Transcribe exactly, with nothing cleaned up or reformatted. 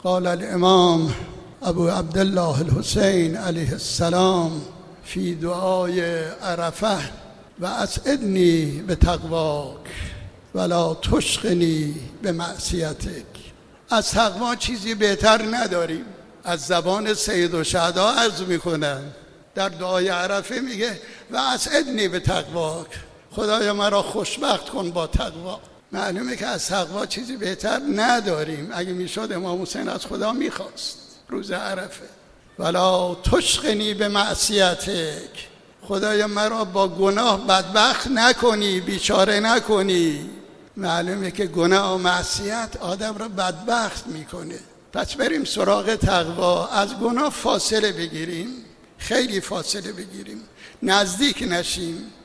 قال الامام ابو عبدالله الحسین علیه السلام فی دعای عرفه و اسعدنی به تقواک ولا تشقنی به معصیتک. از تقوا چیزی بهتر نداریم. از زبان سید الشهدا عرض میکنن در دعای عرفه میگه و اسعدنی به تقواک، خدایا مرا خوشبخت کن با تقوا. معلومه که از تقوا چیزی بهتر نداریم. اگه میشد امام حسین از خدا میخواست روز عرفه ولا تشقنی به معصیتک، خدایا مرا با گناه بدبخت نکنی، بیچاره نکنی. معلومه که گناه و معصیت آدم را بدبخت میکنه. پس بریم سراغ تقوا. از گناه فاصله بگیریم، خیلی فاصله بگیریم، نزدیک نشیم.